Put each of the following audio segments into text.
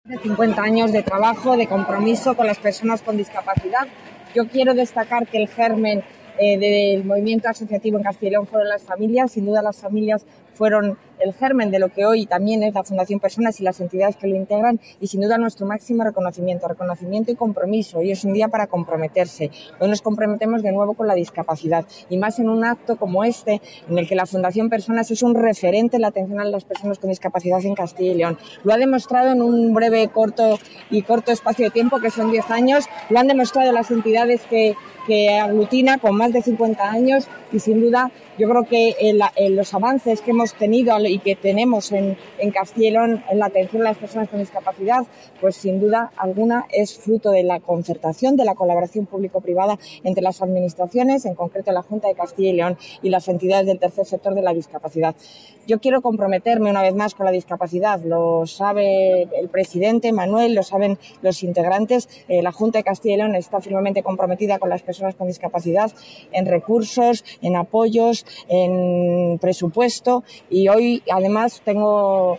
De 50 años de trabajo, de compromiso con las personas con discapacidad. Yo quiero destacar que el germen del movimiento asociativo en Castilla y León fueron las familias. Sin duda las familias fueron el germen de lo que hoy también es la Fundación Personas y las entidades que lo integran, y sin duda nuestro máximo reconocimiento y compromiso. Hoy es un día para comprometerse. Hoy nos comprometemos de nuevo con la discapacidad, y más en un acto como este, en el que la Fundación Personas es un referente en la atención a las personas con discapacidad en Castilla y León. Lo ha demostrado en un breve, corto espacio de tiempo, que son 10 años. Lo han demostrado las entidades que aglutina, con más de 50 años, y sin duda yo creo que los avances que hemos tenido y que tenemos en Castilla y León en la atención a las personas con discapacidad, pues sin duda alguna es fruto de la concertación, de la colaboración público-privada entre las administraciones, en concreto la Junta de Castilla y León y las entidades del tercer sector de la discapacidad. Yo quiero comprometerme una vez más con la discapacidad. Lo sabe el presidente Manuel, lo saben los integrantes. La Junta de Castilla y León está firmemente comprometida con las personas con discapacidad en recursos, en apoyos, en presupuesto, y hoy además tengo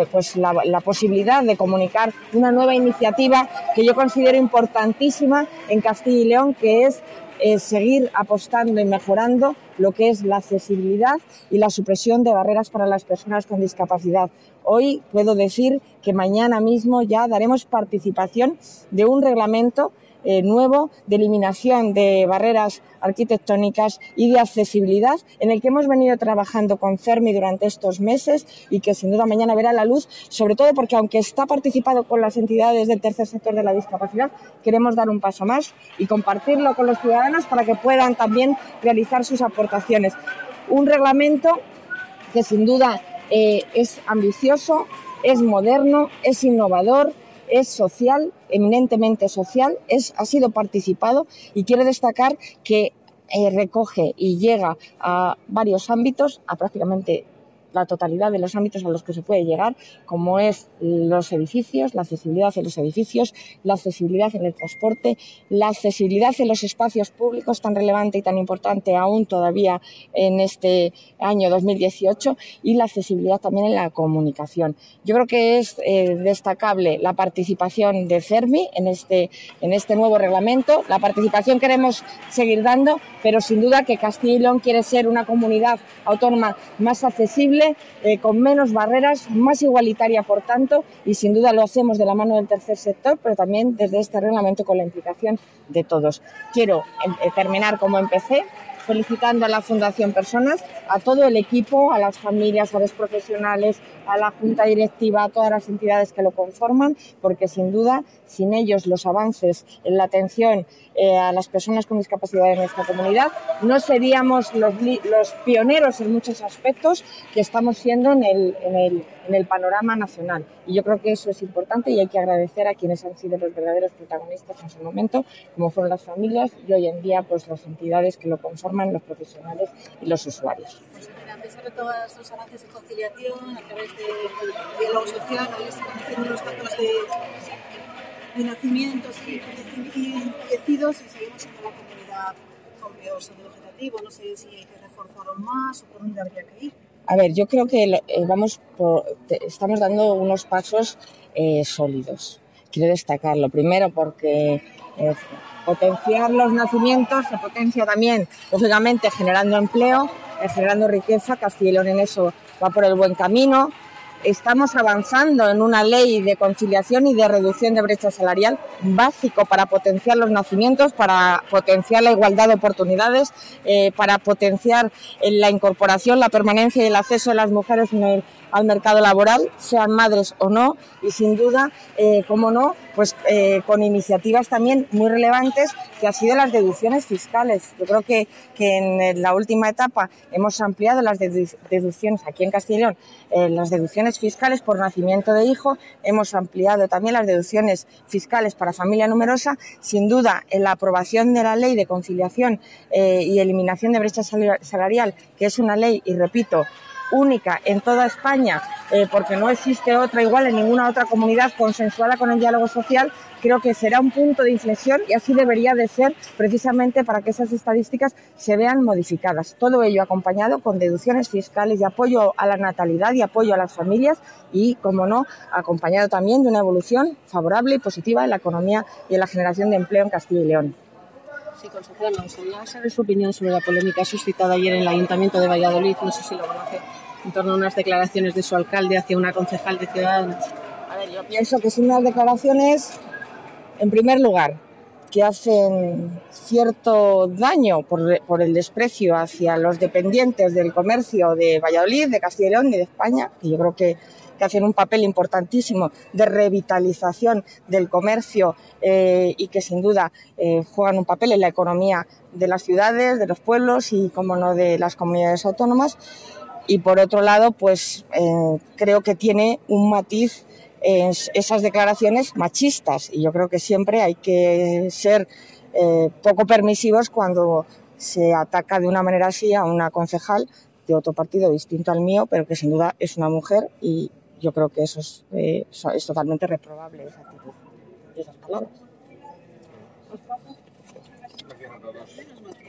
la posibilidad de comunicar una nueva iniciativa que yo considero importantísima en Castilla y León, que es seguir apostando y mejorando lo que es la accesibilidad y la supresión de barreras para las personas con discapacidad. Hoy puedo decir que mañana mismo ya daremos participación de un reglamento nuevo de eliminación de barreras arquitectónicas y de accesibilidad, en el que hemos venido trabajando con CERMI durante estos meses y que sin duda mañana verá la luz, sobre todo porque aunque está participado con las entidades del tercer sector de la discapacidad, queremos dar un paso más y compartirlo con los ciudadanos para que puedan también realizar sus aportaciones. Un reglamento que sin duda es ambicioso, es moderno, es innovador, es social, eminentemente social, ha sido participado, y quiero destacar que recoge y llega a varios ámbitos, a prácticamente la totalidad de los ámbitos a los que se puede llegar, como es los edificios, la accesibilidad en los edificios, la accesibilidad en el transporte, la accesibilidad en los espacios públicos, tan relevante y tan importante aún todavía en este año 2018, y la accesibilidad también en la comunicación. Yo creo que es destacable la participación de CERMI en este nuevo reglamento. La participación queremos seguir dando, pero sin duda que Castilla y León quiere ser una comunidad autónoma más accesible, con menos barreras, más igualitaria, por tanto, y sin duda lo hacemos de la mano del tercer sector, pero también desde este reglamento con la implicación de todos. Quiero terminar como empecé, felicitando a la Fundación Personas, a todo el equipo, a las familias, a los profesionales, a la Junta Directiva, a todas las entidades que lo conforman, porque sin duda, sin ellos, los avances en la atención a las personas con discapacidad en nuestra comunidad, no seríamos los pioneros en muchos aspectos que estamos siendo en el panorama nacional. Y yo creo que eso es importante, y hay que agradecer a quienes han sido los verdaderos protagonistas en su momento, como fueron las familias, y hoy en día pues las entidades que lo conforman, los profesionales y los usuarios. A pesar de todos los avances de conciliación, a través del diálogo social, hoy están haciendo los datos de nacimientos y fallecidos, y seguimos siendo la comunidad con peor salud vegetativo. No sé si hay que reforzarlo más o por dónde habría que ir. A ver, yo creo que estamos dando unos pasos sólidos. Quiero destacarlo, primero porque potenciar los nacimientos se potencia también, lógicamente, generando empleo, generando riqueza. Castilla y León en eso va por el buen camino. Estamos avanzando en una ley de conciliación y de reducción de brecha salarial básico para potenciar los nacimientos, para potenciar la igualdad de oportunidades, para potenciar la incorporación, la permanencia y el acceso de las mujeres al mercado laboral, sean madres o no, y sin duda, cómo no, pues con iniciativas también muy relevantes, que han sido las deducciones fiscales. Yo creo que en la última etapa hemos ampliado las deducciones aquí en Castilla y León, las deducciones fiscales por nacimiento de hijo, hemos ampliado también las deducciones fiscales para familia numerosa. Sin duda, en la aprobación de la ley de conciliación y eliminación de brecha salarial, que es una ley, y repito, única en toda España, porque no existe otra igual en ninguna otra comunidad consensuada con el diálogo social, creo que será un punto de inflexión y así debería de ser precisamente para que esas estadísticas se vean modificadas. Todo ello acompañado con deducciones fiscales y apoyo a la natalidad y apoyo a las familias y, como no, acompañado también de una evolución favorable y positiva en la economía y en la generación de empleo en Castilla y León. Sí, consejera, me gustaría saber su opinión sobre la polémica suscitada ayer en el Ayuntamiento de Valladolid, no sé si lo conoce, en torno a unas declaraciones de su alcalde hacia una concejal de Ciudadanos. A ver, yo pienso que son unas declaraciones, en primer lugar, que hacen cierto daño por el desprecio hacia los dependientes del comercio de Valladolid, de Castilla y León y de España, que yo creo que hacen un papel importantísimo de revitalización del comercio y que sin duda juegan un papel en la economía de las ciudades, de los pueblos y, como no, de las comunidades autónomas. Y por otro lado, pues creo que tiene un matiz en esas declaraciones machistas y yo creo que siempre hay que ser poco permisivos cuando se ataca de una manera así a una concejal de otro partido distinto al mío, pero que sin duda es una mujer y yo creo que eso es totalmente reprobable, esa actitud y esas palabras.